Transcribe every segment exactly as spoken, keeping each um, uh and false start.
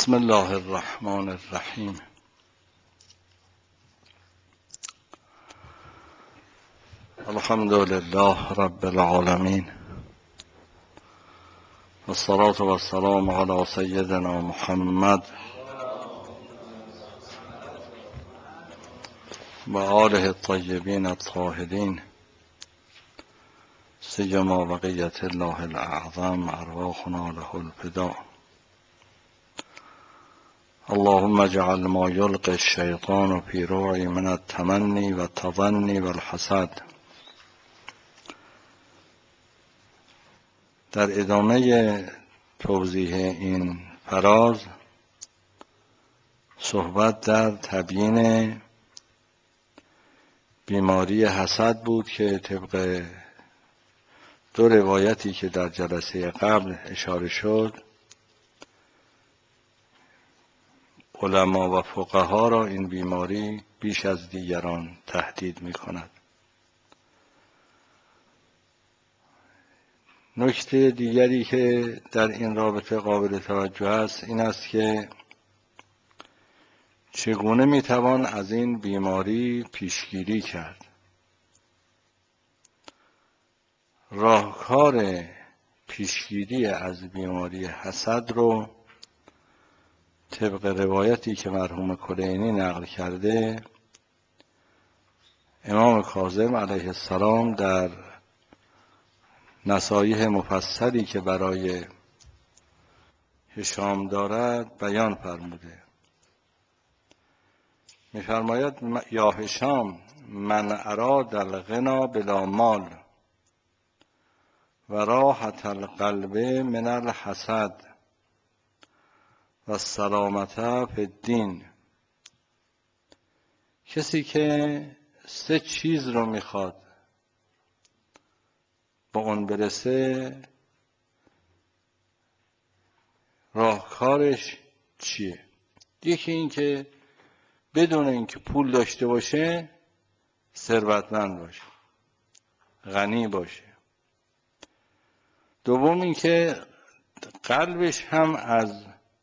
بسم الله الرحمن الرحیم. الحمد لله رب العالمین والصلاة والسلام علی سیدنا محمد و آله الطیبین الطاهرین سیما بقیة الله الاعظم ارواحنا له الفداء. اللهم اجعل ما یلقی الشیطان فی روعی من التمنی و التظنی و الحسد. در ادامه توضیح این فراز صحبت در تبیین بیماری حسد بود که طبق دو روایتی که در جلسه قبل اشاره شد علما و فقها را این بیماری بیش از دیگران تهدید می کند. نکته دیگری که در این رابطه قابل توجه است این است که چگونه می توان از این بیماری پیشگیری کرد. راهکار پیشگیری از بیماری حسد رو طبق روایتی که مرحوم کلینی نقل کرده امام کاظم علیه السلام در نصایح مفصلی که برای هشام دارد بیان فرموده. می‌فرماید یا هشام من اراد الغنا بلا مال و راحت القلب من الحسد و سلامت فی الدین. کسی که سه چیز رو میخواد با اون برسه راهکارش چیه؟ یکی این که بدون اینکه پول داشته باشه ثروتمند باشه، غنی باشه. دوم این که قلبش هم از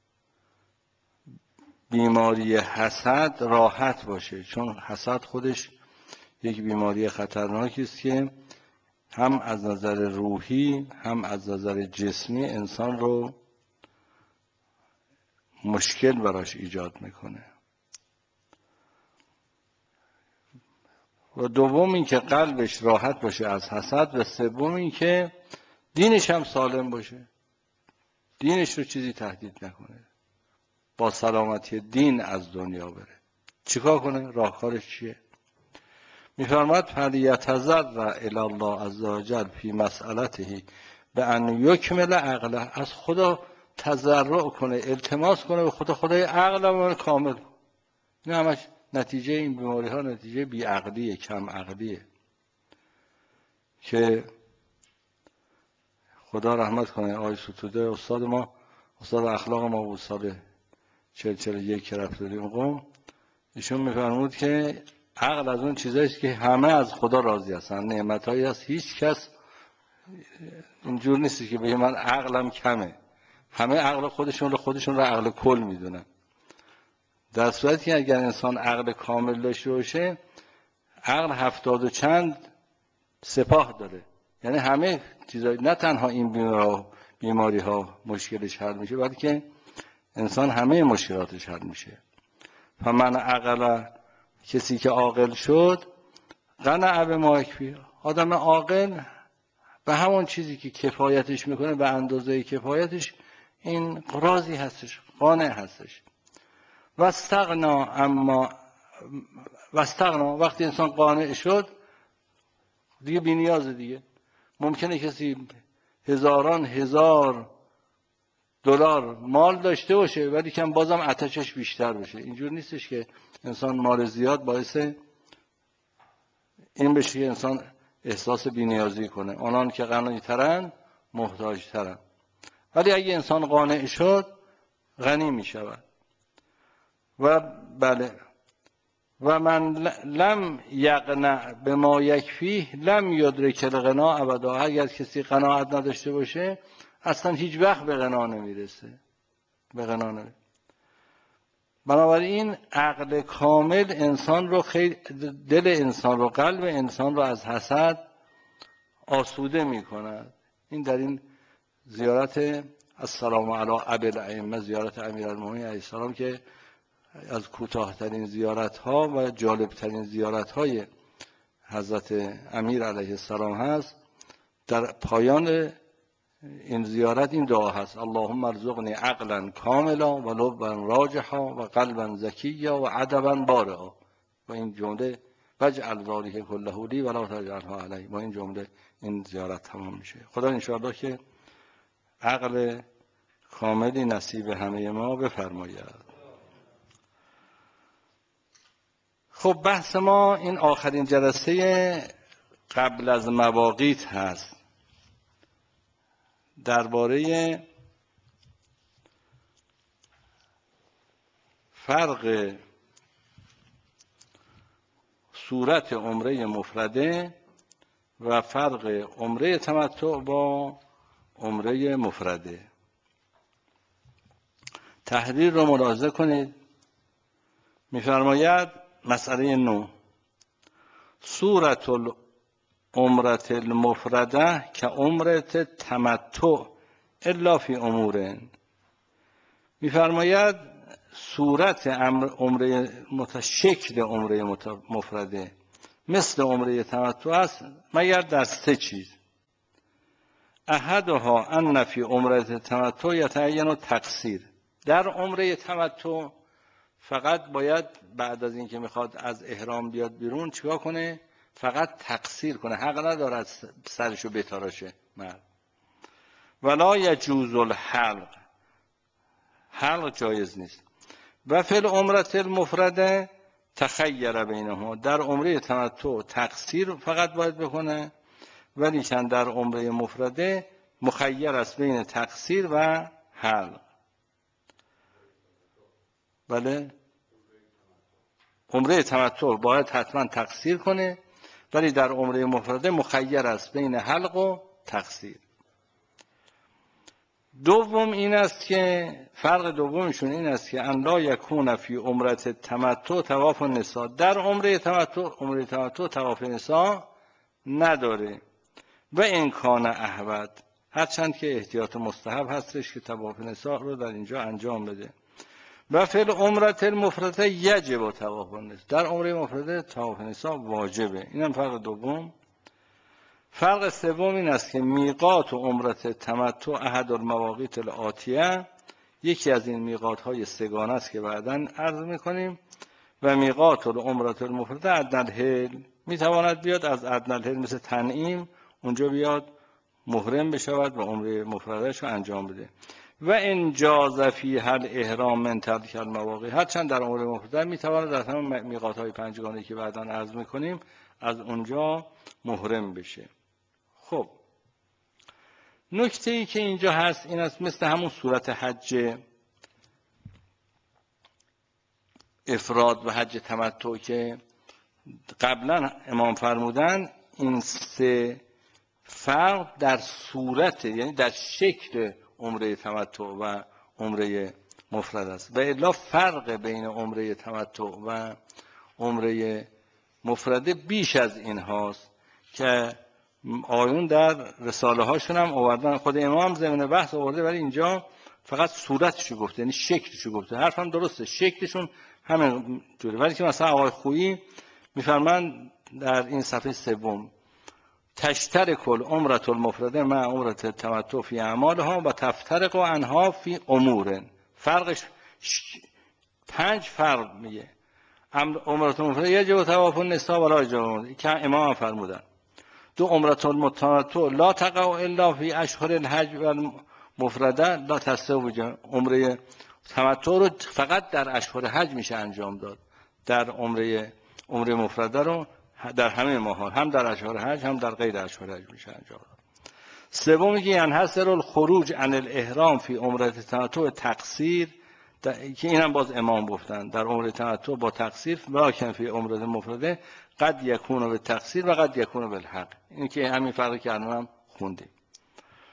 بیماری حسد راحت باشه، چون حسد خودش یک بیماری خطرناکی است که هم از نظر روحی هم از نظر جسمی انسان رو مشکل براش ایجاد میکنه. و دوم این که قلبش راحت باشه از حسد و سوم این که دینش هم سالم باشه، دینش رو چیزی تهدید نکنه، با سلامتی دین از دنیا بره. چیکار کنه؟ راهکارش چیه؟ میفرماید فلیتضرع الی الله عز وجل فی مسئلته بان یکمل عقله. از خدا تضرع کنه، التماس کنه به خدا، خدای عقلم کامل. این همش نتیجه این بیماری ها نتیجه بی عقلیه، کم عقلیه که خدا رحمت کنه. آقای ستوده استاد ما، استاد اخلاق ما بود، سال چهل چهل یک که رفت داریم قم، ایشون میفرمود که عقل از اون چیزاییست که همه از خدا راضی هستن، نعمتایی هست هیچ کس اینجور نیست که بگه من عقلم کمه. همه عقل خودشون رو خودشون رو عقل کل میدونن. در صورتی که اگر انسان عقل کامل داشته باشه، عقل هفتاد و چند سپاه داره، یعنی همه چیزایی، نه تنها این بیماری ها مشکلش حل میشه بلکه انسان همه مشکلاتش حل میشه. فمن عقل، کسی که عاقل شد، قنع بما یکفی. آدم عاقل به همون چیزی که کفایتش میکنه به اندازه کفایتش این راضی هستش، قانع هستش. و استغنا، اما و استغنا وقتی انسان قانع شد دیگه بی نیاز دیگه. ممکنه کسی هزاران هزار دلار مال داشته باشه ولی کم بازم آتشش بیشتر بشه. اینجور نیستش که انسان مال زیاد باعث این بشه که انسان احساس بی‌نیازی کنه. آنان که غنی ترن محتاج ترن. ولی اگه انسان قانع شد غنی می شود. و بله و من لم یقنع بما یکفیه لم یدرک الغنا ابدا. اگر کسی قناعت نداشته باشه اصلا هیچ وقت به غنا نمیرسه، به غنا نمیرسه. بنابراین عقل کامل انسان رو خیلی، دل انسان رو، قلب انسان رو از حسد آسوده می کند. این در این زیارت السلام علی ابی الائمه، زیارت امیرالمومنین علیه السلام که از کوتاه‌ترین زیارت‌ها و جالب‌ترین زیارت‌های حضرت امیر علیه السلام هست. در پایان این زیارت این دعا هست: اللهم ارزقنی عقلا کاملا و لبا راجحا و قلبا زکیا و ادبا بارعا. و این جمله واجعل ذلک کله لی ولا تجعله علی. با این جمله این زیارت تمام میشه. خدا ان شاءالله که عقل کاملی نصیب همه ما بفرماید. خب بحث ما این آخرین جلسه قبل از مواقیت هست، درباره فرق صورت عمره مفرده و فرق عمره تمتع با عمره مفرده. تحریر رو ملاحظه کنید. می‌فرماید مسئله نو: صورت العمره المفرده که عمره تمتع الا فی امور. می‌فرماید صورت عمره شکل عمره مفرده مثل عمره تمتع است مگر در سه چیز. احدها ان فی عمره تمتع یتعین تقصیر. در عمره تمتع فقط باید بعد از اینکه میخواد از احرام بیاد بیرون چیکار کنه؟ فقط تقصیر کنه، حق ندارد سرشو بتراشه مرد. ولا یجوز الحلق، حلق جایز نیست. و فی العمره المفرده تخیر بینهما. در عمره تمتع تقصیر فقط باید بکنه، ولی چند در عمره مفرده مخیر است بین تقصیر و حلق. بله، عمره تمتع باید حتما تقصیر کنه، ولی در عمره مفرده مخیر است بین حلق و تقصیر. دوم این است که فرق دومشون این است که ان لا یکون فی عمره تمتع طواف النساء. در عمره تمتع عمره تمتع طواف نساء نداره. و این کان احوط، هرچند که احتیاط مستحب هستش که طواف نساء رو در اینجا انجام بده. و فی العمره المفرده یجب طواف النساء. در عمره مفرده طواف نساء واجبه. اینم فرق دوم. فرق سوم این است که میقات و عمره تمتع احد المواقیت الآتیه، یکی از این میقات های سگانه است که بعداً عرض میکنیم. و میقات و عمره المفرده ادنی الحل، میتواند بیاد از ادنی الحل مثل تنعیم اونجا بیاد محرم بشود و عمره مفردش رو انجام بده. و ان جاز فیها الاحرام من تلک المواقیت، هرچند در عمره مفرده میتواند در همون میقات های پنجگانه‌ای که بعداً عرض میکنیم از اونجا محرم بشه. خب نکته ای که اینجا هست این است، مثل همون صورت حج افراد و حج تمتع که قبلا امام فرمودن، این سه فرق در صورت، یعنی در شکل عمره تمتع و عمره مفرد است. و الا فرق بین عمره تمتع و عمره مفرده بیش از این هاست که آیون در رساله هاشون هم آوردن. خود امام ضمن بحث آورده، ولی اینجا فقط صورتشو گفته، یعنی شکلشو گفته. حرفم درسته، شکلشون همین جوره. ولی که مثلا آقای خویی میفرمان در این صفحه سوم: تشترک العمره المفرده مع عمره تمتع فی اعمالها و تفترق عنها فی امور. فرقش پنج فرق میگه. عمره المفرده یجب طواف النساء ولا یجوز، که امام فرمودن. دو عمره المتمتع لا تقع الا فی اشهر الحج و المفرده لا تستوجب. عمره تمتع رو فقط در اشهر حج میشه انجام داد. در عمره عمره مفرده رو در همه ماها، هم در اشهر حج هم در غیر اشهر حج میشه انجام داد. سومی که ینحصر الخروج عن الاحرام فی عمره تمتع تقصیر، که اینم باز امام گفتن در عمره تمتع با تقصیر، لکن فی عمره مفرده قد یکون به تقصیر و قد یکون بالحق. این که همین فرقی که الان خوندیم.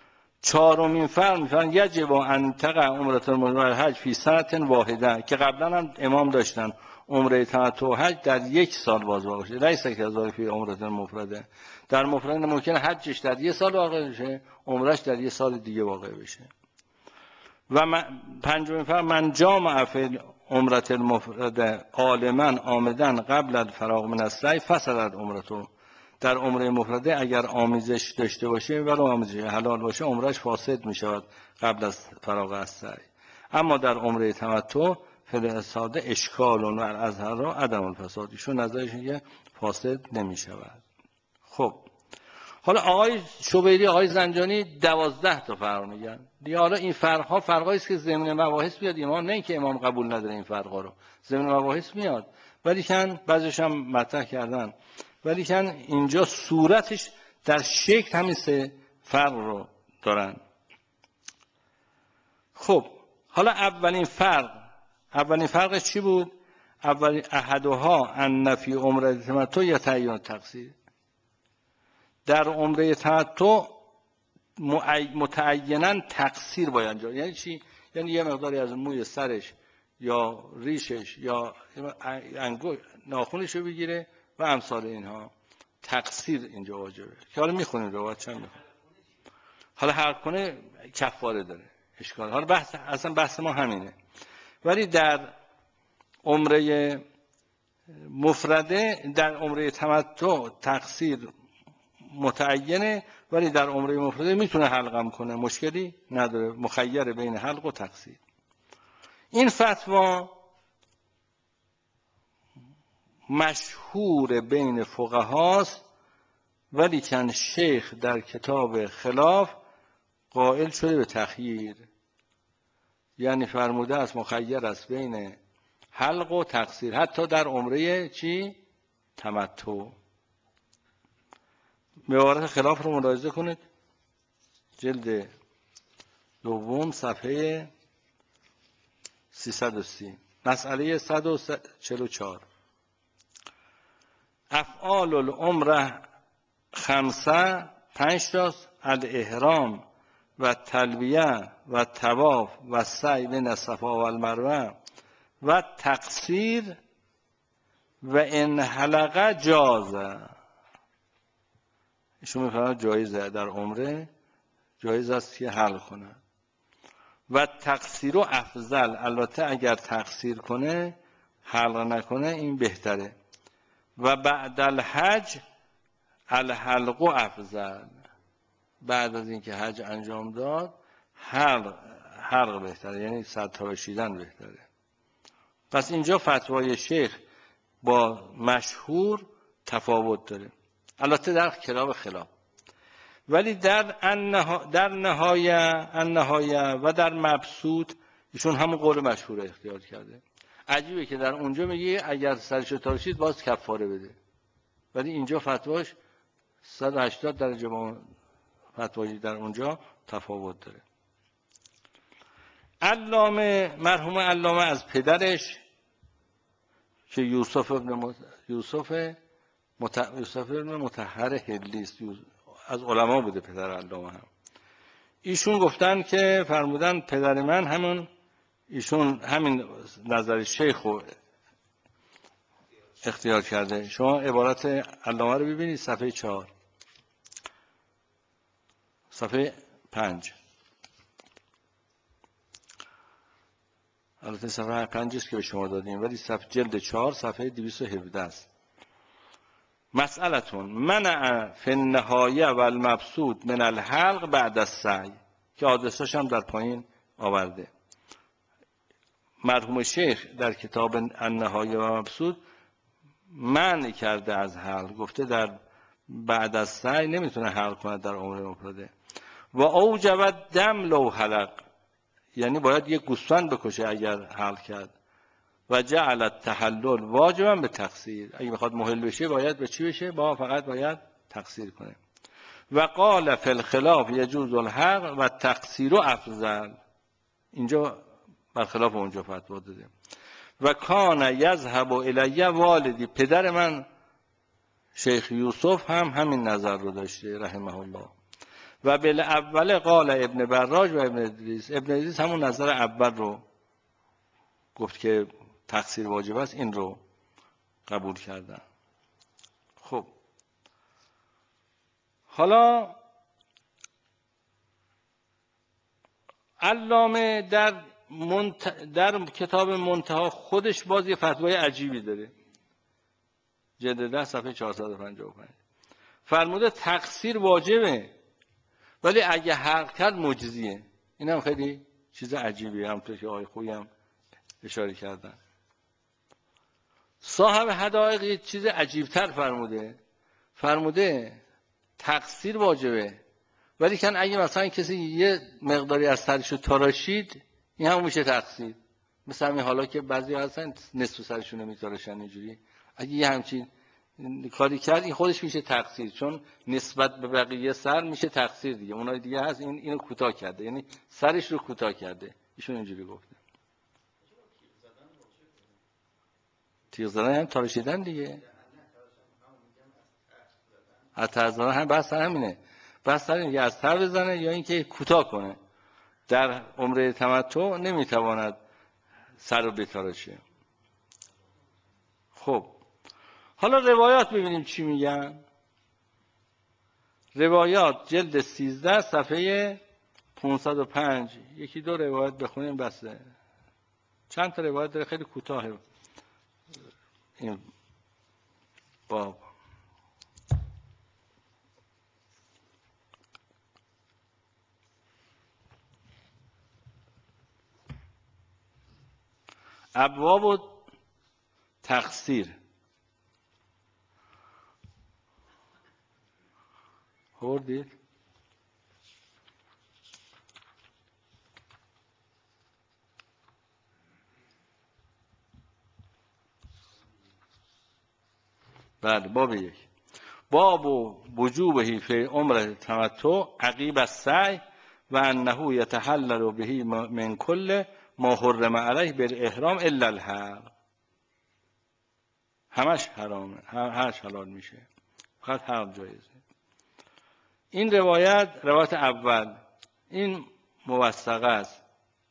چهارمین فرق میفرن یجب ان تقع عمره المفرده الحج فی سنه واحده، که قبلا هم امام داشتن عمره تمتع و حج در یک سال باز واقع شه. لیس کذالک فی عمره المفرده. در مفرد ممکنه حجش در یک سال واقع بشه، عمرش در یک سال دیگه واقع بشه. و پنجمین فرق من جامع فی عمره المفرده عالما عامدا قبل الفراغ من السعی فسدت عمرته. در عمره مفرده اگر آمیزش داشته باشه ولی آمیزش حلال باشه عمرش فاسد می شود قبل از فراغ از سعی. اما در عمره تمتع فساد اشکال و اظهر و عدم الفساد، ایشون نظرش اینه فاسد نمی شود. خب حالا آقای شبیری آقای زنجانی دوازده تا فرق میگن دیگه. حالا این فرق ها فرقایی است که ضمن مباحث بیاد امام، نه اینکه امام قبول نداره این فرقا رو، ضمن مباحث میاد، ولی کن بعضیش هم مطرح کردن، ولی کن اینجا صورتش در شکل همین سه فرق رو دارن. خب حالا اولین فرق اولین فرقش چی بود؟ اولین احدها ان فی عمره تمتع یتعین تقصیر. در عمره تمتع متعیناً تقصیر باید انجام. یعنی چی؟ یعنی یه مقداری از موی سرش یا ریشش یا انگشت ناخنش رو بگیره و امثال اینها. تقصیر اینجا واجبه که حالا میخونیم روایت چند میخونیم. حالا هر کنه کفاره داره اشکال. حالا بحث اصلا بحث ما همینه. ولی در عمره مفرده در عمره تمتع تقصیر متعینه، ولی در عمره مفرده میتونه حلقم کنه، مشکلی نداره، مخیر بین حلق و تقصیر. این فتوا مشهور بین فقهاست، ولی چند شیخ در کتاب خلاف قائل شده به تخییر، یعنی فرموده است مخیر است بین حلق و تقصیر حتی در عمره چی؟ تمتع. عبارت خلاف رو ملاحظه کنید، جلد دوم صفحه سیصد و سی، مسئله صد و چهل و چهار. افعال العمره خمسه، پنج تاست: الاحرام و تلبیه و طواف و سعی بین الصفا و المروه و تقصیر و ان حلقه جازه. ایشون میفرماید جایزه در عمره جایز است که حلق کنه. و تقصیر و افضل، البته اگر تقصیر کنه حلق نکنه این بهتره. و بعد الحج الحلق و افضل، بعد از اینکه حج انجام داد حلق حلق بهتره، یعنی سرتاشیدن بهتره. پس اینجا فتوای شیخ با مشهور تفاوت داره، البته در کتاب خلاف. ولی در النها... در نهایه النهایه و در مبسوط ایشون همون قول مشهور اختیار کرده. عجیبه که در اونجا میگه اگر سرش تاشید باز کفاره بده، ولی اینجا فتواش صد و هشتاد درجه با فتوایی در اونجا تفاوت داره. علامه مرحوم علامه از پدرش که یوسف ابن مت... یوسف مت... یوسف ابن مطهر هلیست، از علما بوده پدر علامه هم. ایشون گفتن که فرمودن پدر من همون ایشون همین نظر شیخ رو اختیار کرده. شما عبارت علامه رو ببینید صفحه چهار، صفحه پنج. البته صفحه پنج است که به شما دادیم، ولی صفحه جلد چهار صفحه دویست و هفده است. مسئلتون منع فی النهایه و المبسوط من الحلق بعد السعی، که آدرساش هم در پایین آورده. مرحوم شیخ در کتاب النهایه و مبسوط منع کرده از حلق، گفته در بعد از سعی نمیتونه حلق کنه در عمره مفرده. و اوجب دم لو حلق، یعنی باید یک گوسفند بکشه اگر حلق کرد. و جعل التحلل واجبا به تقصیر، اگه بخواد محل بشه باید به چی بشه؟ با فقط باید تقصیر کنه. و قال فی الخلاف یجوز الحلق و تقصیر افضل، اینجا برخلاف اونجا فتوا داده. و کان یذهب الی والدی، پدر من شیخ یوسف هم همین نظر رو داشته رحمه الله. و بالاول قال ابن براج و ابن ادریس. ابن ادریس همون نظر اول رو گفت که تقصیر واجب است، این رو قبول کردن. خب حالا علامه در منت... در کتاب منتها خودش باز یه فتوای عجیبی داره، جلد ده صفحه چهارصد و پنجاه و پنج. فرموده تقصیر واجبه ولی اگه حق کرد مجزیه. این هم خیلی چیز عجیبیه، همونطور که آقای خویی هم اشاره کردن. صاحب حدائق یه چیز عجیبتر فرموده، فرموده تقصیر واجبه ولی کن اگه مثلا کسی یه مقداری از سرشو تراشید این هم میشه تقصیر. مثل همین حالا که بعضی هستن نصف سرشون رو میتراشن اینجوری، اگه یه همچین کاری کرد این خودش میشه تقصیر، چون نسبت به بقیه سر میشه تقصیر دیگه. اونای دیگه هست این اینو کوتاه کرده، یعنی سرش رو کوتاه کرده. ایشون اینجوری گفته. تیغ زدن هم تراشیدن دیگه. از تر زدن هم بحث همینه، بحث همینه از تر بزنه یا اینکه کوتاه کنه. در عمره تمتع نمیتواند سر رو بتراشه. خب حالا روایات ببینیم چی میگن. روایات جلد سیزده صفحه پانصد و پنج. یکی دو روایت بخونیم بسه. چند تا روایت داره، خیلی کوتاهه این باب. ابواب و تقصیر. خوردید؟ بله باب یک. باب وجوبه فی عمره تمتع عقیب السعی و انه یتحلل به من کل ما حرم علیه بالاحرام الا الحلق. همش حرامه، همش حلال میشه، فقط حرام جایزه. این روایت روایت اول این موثقه است.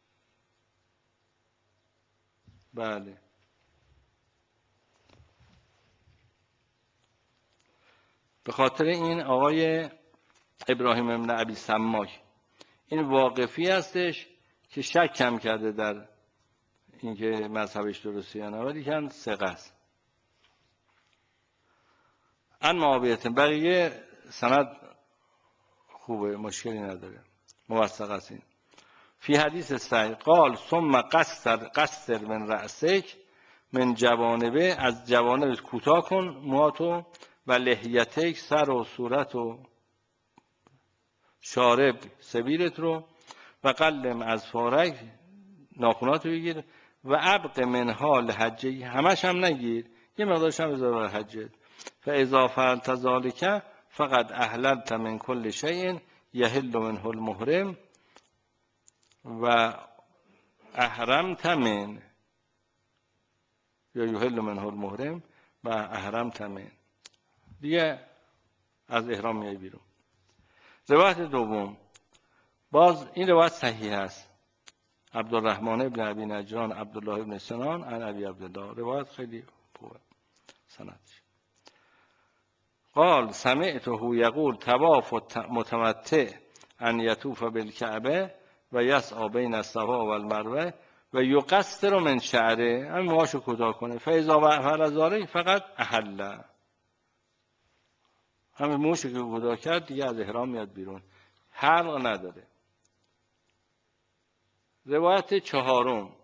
بله به خاطر این آقای ابراهیم ابن ابی سماک این واقفی هستش که شک کم کرده در اینکه مذهبش درسته یا نه، ولی کن ثقه است. ان معاویه بقیه سند خوبه، مشکلی نداره، موثق است. این فی حدیث صحیح قال ثم قصر قصر من رأسک من جوانبه، از جوانب کوتاه کن موهاتو، و لحیتک سر و صورت و شارب سبیلت رو، و قلم از فارک ناخونات رو بگیر، و ابق من حال حجه همش هم نگیر، یه مقدارش هم بذار حجت. فاذا فعلت ذلك فقد احللت من كل شيء يحل منه المحرم و احرمت من یا یحل منه المحرم و احرمت من، دیگه از احرام میای بیرون. روایت دوم باز این روایت صحیح است. عبدالرحمن ابن ابی نجران عبدالله ابن سنان عن ابی عبدالله. روایت خیلی خوبه سندش. قال سمعته یقول طواف متمتع ان یطوف بالکعبه و یسعی بین الصفا و المروه و یقصر من شعره، همین موهاشو کوتاه کنه. فاذا فعل ذلك فقط احل، همین موهاشو که کوتاه کرد دیگه از احرام میاد بیرون، حلق نداره. روایت چهارم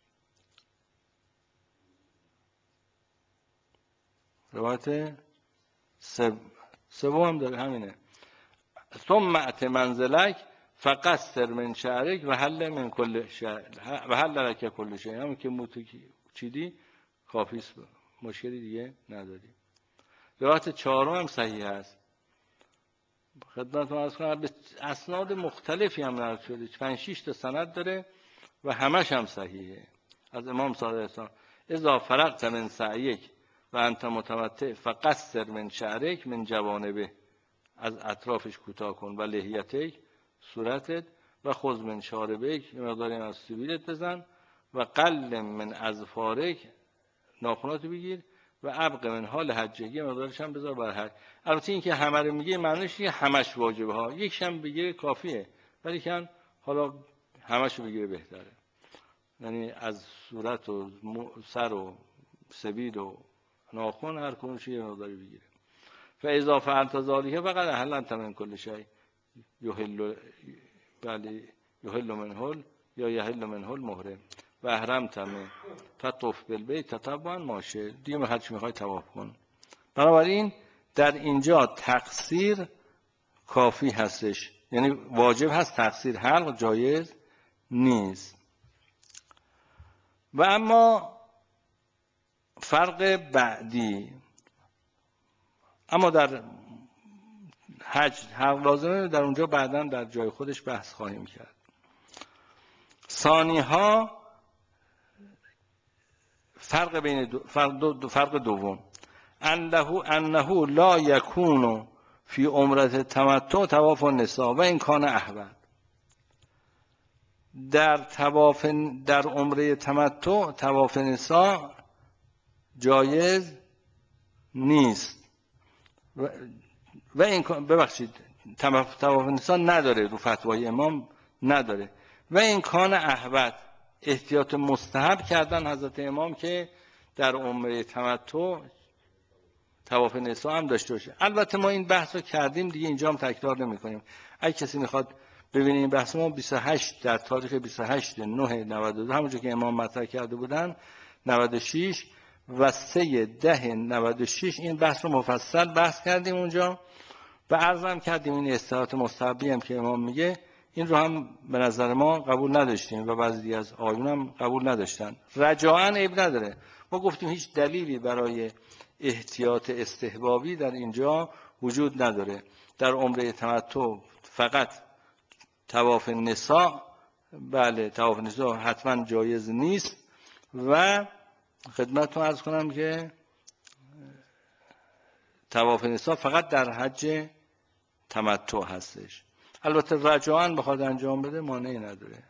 روایت سوم هم داره همینه. ثم ات منزلک فقصر من شعرک و حل من کل شعر و حل لک کل شیء، همون که موتو چیدی کافی است، مشکلی دیگه نداری. روایت چهارم هم صحیح است. خدمتتون عرض کنم به اسناد مختلفی هم نقل شده، پنج شش تا سند داره و همش هم صحیحه. از امام صادق اسلام اذا فرغت من سعیک و انت متمتع فقصر من شعرک من جوانبه، از اطرافش کوتاه کن و لحیتک صورتت و خذ من شاربک یه مقداری از سبیلت بزن و قل من اظفارک ناخناتو بگیر و ابق من حال حجگی مقدارش هم بذار بر حج. البته این که همه رو میگه معنیش که همش واجبه ها، یکش هم بگیره کافیه، ولی کن حالا همش رو بگیره بهتره، یعنی از صورت و سر و سبیل و ناخن هر کدومش یه مقداری بگیره. فاذا فعلت ذلک فقد احللت من کل شیء یحل بله یحل منه یا یحل منه المحرم و احرمت من فطف بالبیت تطوعا ماشه، دیگه هر چی میخوای طواف کن. بنابراین در اینجا تقصیر کافی هستش، یعنی واجب هست، تقصیر حلق جایز نیست. و اما فرق بعدی، اما در حج حلق لازمه، در اونجا بعداً در جای خودش بحث خواهیم کرد. ثانی ها فرق بین دو فرق, دو فرق دوم انه انه لا یکون فی عمره تمتع طواف النساء و این کان احوط. در طواف در عمره تمتع طواف نساء جایز نیست و, و این ببخشید طواف نساء نداره، رو فتوای امام نداره. و این کان احوط، احتیاط مستحب کردن حضرت امام که در عمره تمتع طواف نساء هم داشته باشه. البته ما این بحث رو کردیم دیگه، اینجا هم تکرار نمی کنیم. اگه کسی میخواد ببینید این بحث ما بیست و هشت در تاریخ بیست و هشت نه نود و دو همونجا که امام مطرح کرده بودن نود و شش و سه ده نود و شش این بحث رو مفصل بحث کردیم اونجا و عرضم کردیم این استحاضات مستحبی هم که امام میگه این رو هم به نظر ما قبول نداشتیم و بعضی از آیون هم قبول نداشتن. رجاءً عیب نداره، ما گفتیم هیچ دلیلی برای احتیاط استحبابی در اینجا وجود نداره. در عمره تمتع فقط طواف نساء، بله طواف نساء حتما جایز نیست و خدمتتون عرض کنم که طواف نساء فقط در حج تمتع هستش. البته رجاءً بخواد انجام بده مانعی نداره.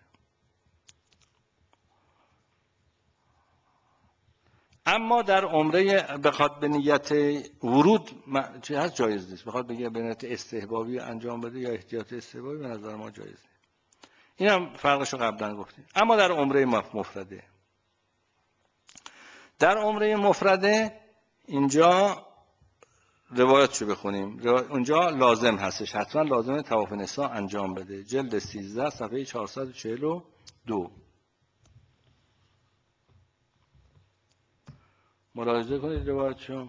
اما در عمره بخواد به نیت ورود چه هست جایز نیست، بخواد بگه به نیت استحبابی انجام بده یا احتیاط استحبابی به نظر ما جایز نیست. این هم فرقش رو قبلا گفتیم. اما در عمره مفرده، در عمره مفرده اینجا روایتشو بخونیم، اونجا لازم هستش، حتما لازمه طواف نساء انجام بده. جلد سیزده صفحه چهارصد و چهل و دو ملاحظه کنید روایتشو.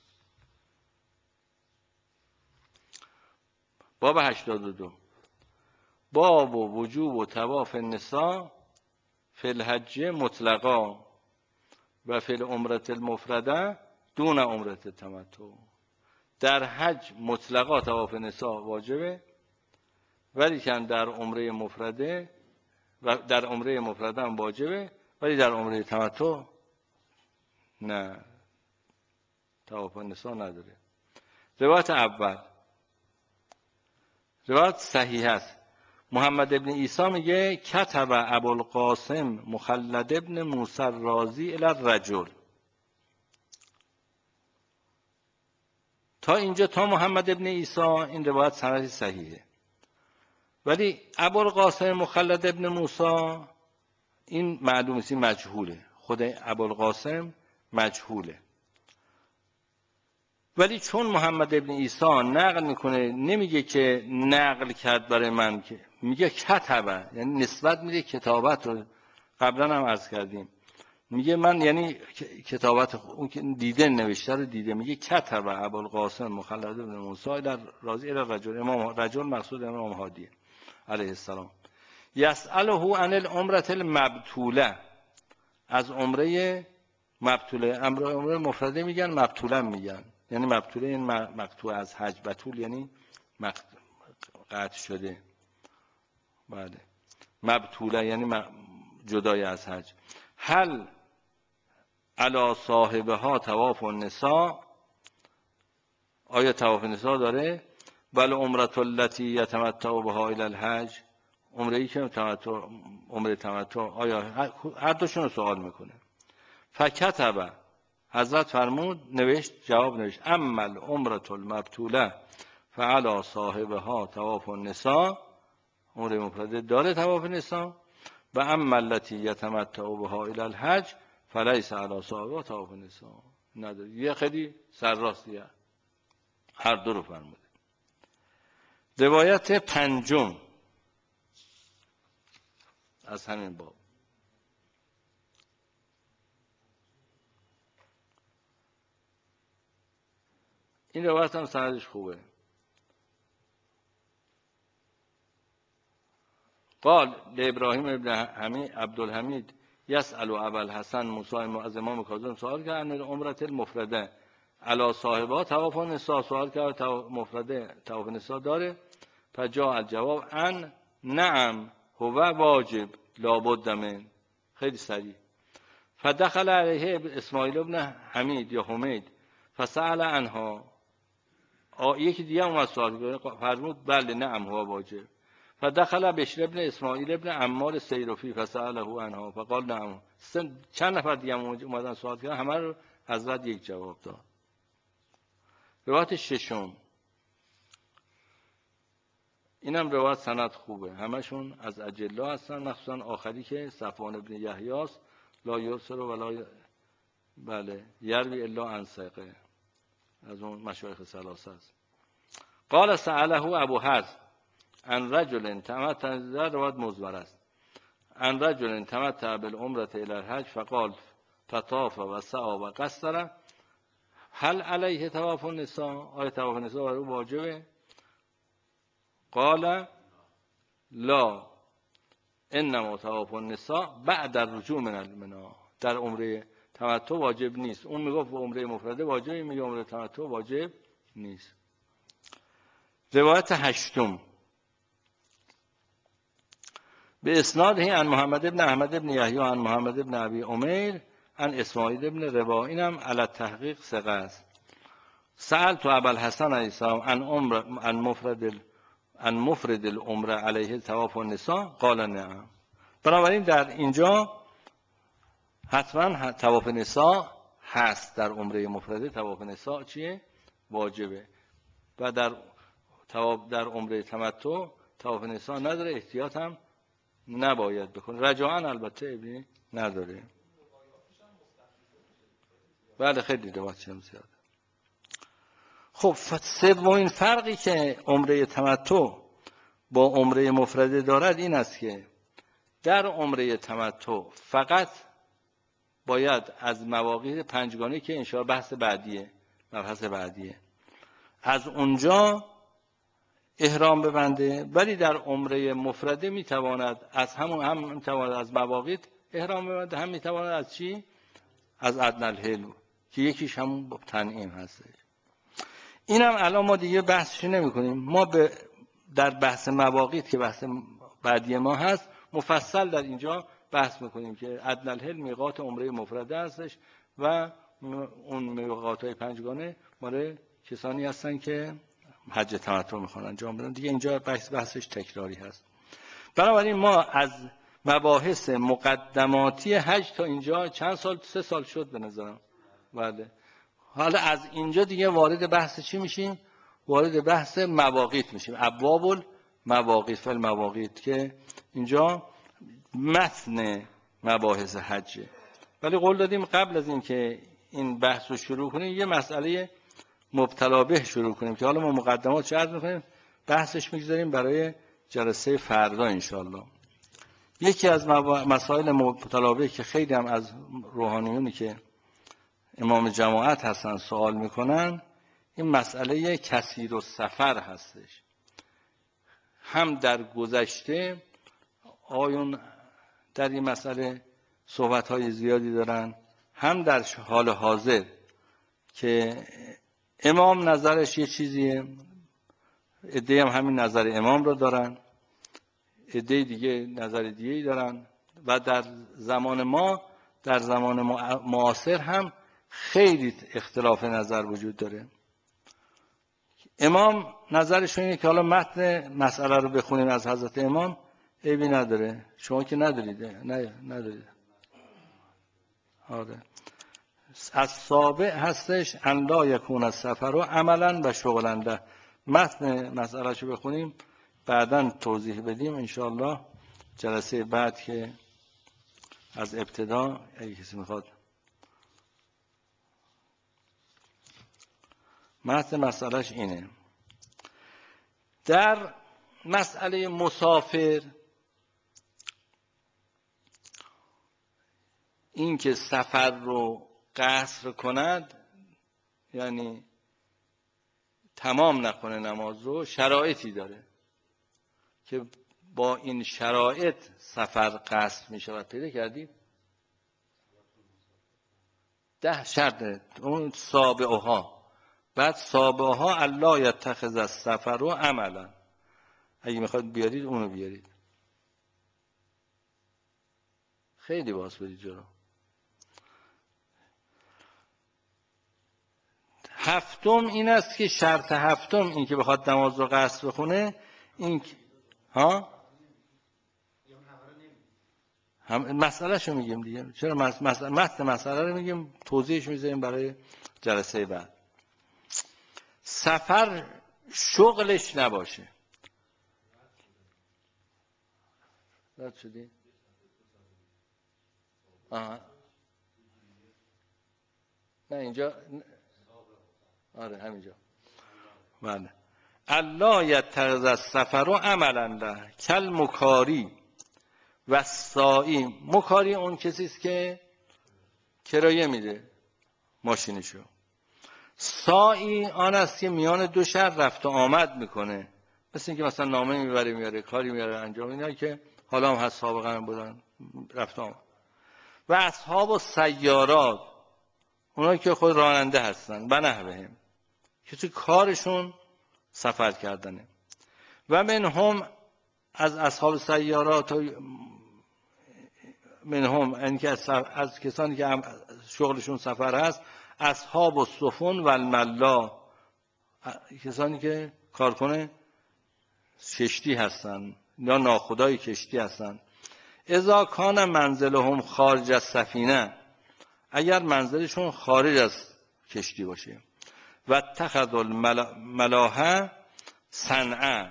باب هشتاد و دو باب و وجوب و طواف النساء فی الحج مطلقا و فی العمره المفرده دون عمره تمتع. در حج مطلقا طواف نساء واجبه، ولی کن در عمره مفرده و در عمره مفرده هم واجبه، ولی در عمره تمتع نه، طواف نساء نداره. روایت اول روایت صحیح است. محمد ابن عیسی میگه کتب ابوالقاسم مخلد ابن موسی الرازی الی الرجل. تا اینجا تا محمد ابن عیسی این روایت سند صحیحه، ولی ابوالقاسم مخلد ابن موسی این معلوم است مجهوله، خود ابوالقاسم مجهوله. ولی چون محمد ابن عیسی نقل میکنه، نمیگه که نقل کرد برای من، که میگه کتبه، یعنی نسبت میده کتابت رو. قبلا هم عرض کردیم میگه من یعنی کتابت اون که دیده نوشته رو دیده. میگه کتبه ابوالقاسم مخلد ابن موسی در راضی الی الرجل، امام رجل مقصود امام هادی علیه السلام، یسأله عن العمره المبتوله، از عمره مبتوله. عمره مفرده میگن، مبتوله میگن، یعنی مبتوله این مقطوع از حج، بتول یعنی قطع شده. بله مبتوله یعنی جدای از حج. هل علی صاحبها طواف النساء، آیا طواف نساء داره؟ بل عمرة التي یتمتع بها الی الحج، عمره ای که تمتع عمره تمتع، آیا هر دوشون رو سوال میکنه. فکتب، حضرت فرمود نوشت، جواب نوشت، اما العمرة المبتوله فعلی صاحبها طواف النساء، عمره مفرده داره طواف نساء، و اما التي یتمتع بها الی الحج فلیس علی صاحبها طواف النساء، نداره. یه خیلی سرراستیه، هر دو رو فرموده. روایت پنجم از همین باب، این روایت هم سندش خوبه. قال لابراهیم ابن حمید عبدالحمید یسأل ابا الحسن موسی از امام کاظم سوال کرد ان عمرة المفرده علی صاحبها طواف النساء، سوال کرد مفرده طواف نساء داره؟ فجاء الجواب ان نعم هو واجب لابد من، خیلی سریع. فدخل علیه اسماعیل ابن حمید یا حمید فسأل عنها، یکی دیگه اومد سوال کرد، فرمود بله نعم هو واجب. فدخل بشر ابن اسماعیل ابن عمار سیرفی فسأله عنها فقال نعم. چند نفر دیگه اومدن سوال کردن، همه رو حضرت یک جواب داد. روایت ششم، اینم روایت سند خوبه، همشون از اجلا هستن، مخصوصا آخری که صفوان ابن یحیاست، لا یرسل ولا بله یروی الا عن ثقه، از اون مشایخ ثلاثه است. قال سأله ابو حفص عن رجل تمتع، در روایت مزور است، عن رجل تمتع بالعمرة الى الحج فقال فطاف و سعى و قصر هل علیه طواف النساء، آیا طواف النساء بر او واجبه؟ قال لا انما طواف النساء بعد الرجوع من المنی، در عمره تمتع واجب نیست. اون میگفت عمره مفرده واجبه، میگه عمره تمتع واجب نیست. روایت هشتم به اسناده عن محمد ابن احمد ابن یحیی عن محمد ابن ابی عمیر عن اسماعیل ابن روا، اینم علی تحقیق ثقه است. سأل تو ابو الحسن علیه السلام عن عمر عن مفرد عن مفرد العمره علیه طواف النساء قال نعم. بنابراین در اینجا حتما طواف نساء هست، در عمره مفرده طواف نساء چیه؟ واجبه. و در طواف در عمره تمتع طواف نساء نداره، احتیاط هم نباید بکنه، رجاعاً البته ابنی نداره. بله خیلی روایت هم زیاده. خب سومین فرقی که عمره تمتع با عمره مفرده دارد این است که در عمره تمتع فقط باید از مواقیت پنجگانه که انشاءالله بحث بعدیه مبحث بعدیه از اونجا احرام ببنده، ولی در عمره مفرده میتواند از همون هم میتواند از مواقیت احرام ببنده، هم میتواند از چی؟ از ادنی الحل که یکیش همون تنعیم هستش. اینم الان ما دیگه بحثش نمی کنیم، ما به در بحث مواقیت که بحث بعدی ما هست مفصل در اینجا بحث میکنیم که ادنی الحل میقات عمره مفرده هستش و اون میقات‌های پنجگانه مال کسانی هستن که حج تمتع میخوان انجام بدن. دیگه اینجا بحث بحثش تکراری هست. بنابراین ما از مباحث مقدماتی حج تا اینجا چند سال، سه سال شد به نظرم. بله. حالا از اینجا دیگه وارد بحث چی میشیم؟ وارد بحث مواقیت میشیم. ابواب المواقیت فل مواقیت که اینجا متن مباحث حجه. ولی قول دادیم قبل از این که این بحث رو شروع کنیم یه مسئله مبتلا به شروع کنیم که حالا ما مقدمات چه عرض میکنیم، بحثش میگذاریم برای جلسه فردا انشاءالله. یکی از مسائل مبتلا به که خیلی هم از روحانیونی که امام جماعت هستن سوال میکنن، این مسئله کثیر السفر هستش. هم در گذشته آیون در این مسئله صحبت‌های زیادی دارن، هم در حال حاضر که امام نظرش یه چیزیه، عده‌ای هم همین نظر امام رو دارن، عده دیگه نظر دیگه‌ای دارن و در زمان ما در زمان معاصر هم خیلی اختلاف نظر وجود داره. امام نظرشون اینه که حالا متن مسئله رو بخونیم از حضرت امام، عیبی نداره. شما که ندارید؟ نه ندارید. آره. از سابع هستش ان لا یکون السفر عملا و شغلنده. متن مسئله رو بخونیم بعداً توضیح بدیم انشاءالله جلسه بعد که از ابتدا اگه کسی میخواد. متن مسئلهش اینه: در مسئله مسافر این که سفر رو قصر کند، یعنی تمام نکنه نماز رو، شرایطی داره که با این شرایط سفر قصر می شود. پیدا کردید؟ ده شرط اون سابعه ها. بعد سابعه ها الا یتخذ السفر رو عملا. اگه میخواد بیارید اونو بیارید. خیلی باز برید جلو. هفتم این است که شرط هفتم این که بخواد نماز رو قصر بخونه، این که ها هم مسئله شو میگیم دیگه. چرا مسئله متن مسئله رو میگیم، توضیحش میذاریم برای جلسه بعد. سفر شغلش نباشه. رد شدی؟ آها. نه اینجا. آره همینجا. بله. الا یتخذ السفر عملا له کل مکاری و سائی. مکاری اون کسی است که کرایه میده ماشینشو. سائی آن است که میان دو شهر رفت و آمد میکنه، مثل اینکه مثلا نامه میبره میاره، کاری میاره انجام، اینا که حالا هم هست، سابقا هم بودن رفت و آمد. و اصحاب و سیارات، اونایی که خود راننده هستن، بنحوهم، کسی کارشون سفر کردنه. و منهم، از اصحاب سیارات و منهم این که از کسانی که شغلشون سفر هست، اصحاب السفن و الملا، کسانی که کارکنه کشتی هستن یا ناخدای کشتی هستن. اذا کان منزلهم خارج از سفینه، اگر منزلشون خارج از کشتی باشه. و اتخذ الملاحه صنعه،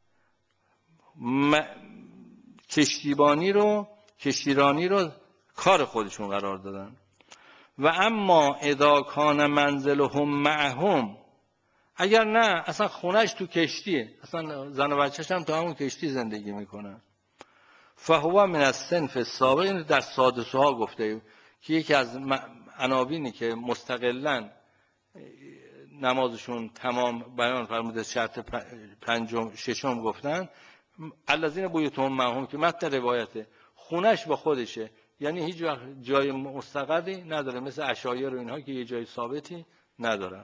کشتیبانی رو کشتیرانی رو کار خودشون قرار دادن. و اما اذا کان منزلهم معهم، اگر نه اصلا خونش تو کشتیه، اصلا زن و بچه‌ش هم تو همون کشتی زندگی میکنن. فهو من الصنف السابق، این در سادسه ها گفته که یکی از عناوینی که مستقلاً نمازشون تمام بیان فرموده، شرط پنجم ششم گفتن الذین بیوتهم معهم، که متن روایته خونش با خودشه، یعنی هیچ وقت جای مستقری نداره، مثل اشایر و اینها که یه جای ثابتی ندارن.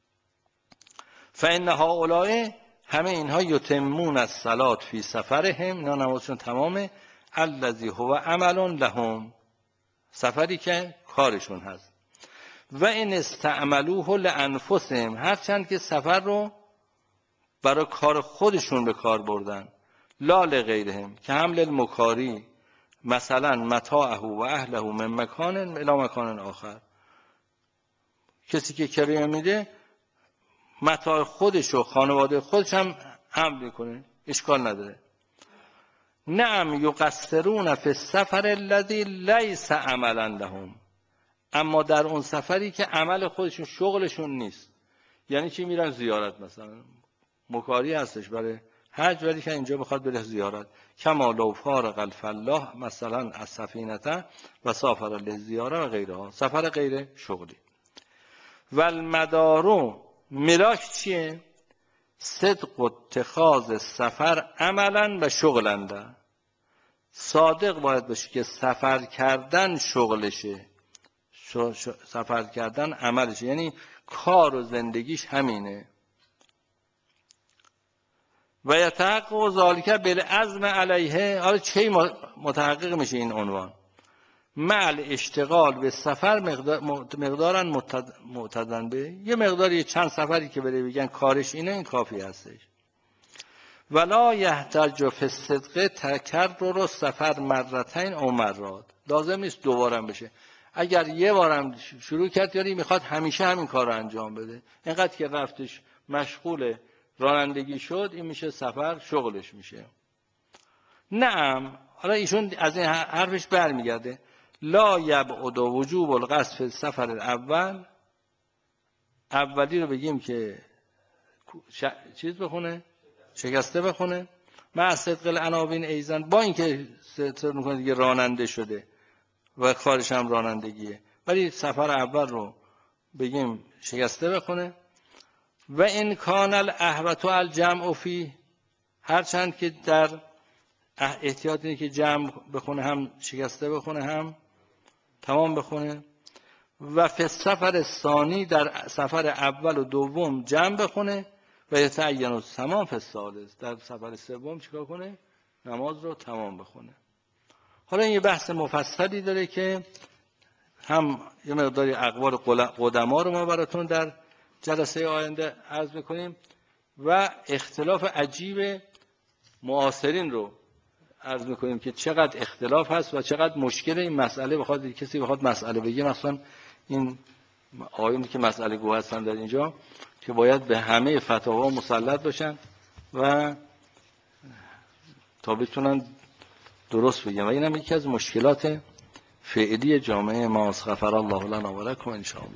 فإن هؤلاء، همه اینها، یتمون الصلاة فی سفرهم، اینا نمازشون تمامه، الذی هو عمل لهم، سفری که کارشون هست. و ان استعملوه لانفسهم، هرچند که سفر رو برای کار خودشون به کار بردن، لا لغیرهم، که حمل المکاری مثلا متاعه و اهله من مکان الی مکان آخر. کسی که کرایه میده متاع خودش و خانواده خودش هم حمل میکنه، اشکال نداره. نعم یقصرون فی السفر الذی لیس عملا لهم، اما در اون سفری که عمل خودشون شغلشون نیست. یعنی چی؟ میرن زیارت، مثلا مکاری هستش برای حج ولی که اینجا بخواد بره زیارت. کما لو فارق الفلاح مثلا از سفینته و سافر للزیاره و غیرها، سفر غیر شغلی. و المدارو، ملاک چیه؟ صدق اتخاذ سفر عملا و شغلنده. صادق باید باشه که سفر کردن شغلشه، سفر کردن عملشه، یعنی کار و زندگیش همینه. و یتحقق ذلک بالعزم علیه. حالا چه متحقق میشه این عنوان؟ مع اشتغال به سفر مقدار مقدارن معتدن به، یه مقداری چند سفری که بره بگن کارش اینه، این کافی هستش. ولا یحتاج فی الصدق تکرر سفر مرتين او مرات، لازم نیست دوبارم بشه. اگر یه بارم شروع کرد یعنی میخواد همیشه همین کار رو انجام بده، اینقدر که رفتش مشغول رانندگی شد، این میشه سفر شغلش میشه. نعم، حالا ایشون از این حرفش برمیگرده، لا یبعد وجوب القصد فی السفر الاول، اولی رو بگیم که ش... چیز بخونه، شکسته بخونه، مع صدق العناوین ایزن، با اینکه صدق میکنه دیگه راننده شده و کارش هم رانندگیه، ولی سفر اول رو بگیم شکسته بخونه. و ان کان الاحوط الجمع فی، هرچند که در احتیاط اینه که جمع بخونه، هم شکسته بخونه هم تمام بخونه. و فی السفر ثانی، در سفر اول و دوم جمع بخونه. و یتعین تمام فی الثالث، در سفر سوم چیکار کنه؟ نماز رو تمام بخونه. حالا این یه بحث مفصلی داره که هم یه مقداری اقوال قدما رو ما براتون در جلسه آینده عرض میکنیم و اختلاف عجیب معاصرین رو عرض میکنیم که چقدر اختلاف هست و چقدر مشکل این مسئله. بخواد کسی بخواد مسئله بگه، مثلا این آیونی که مسئله گو هستن در اینجا، که باید به همه فتاوا مسلط باشن و تا بتونن درست بگن، و این هم یکی از مشکلات فعلی جامعه ماست. غفر الله لنا و لکم ان شاء الله.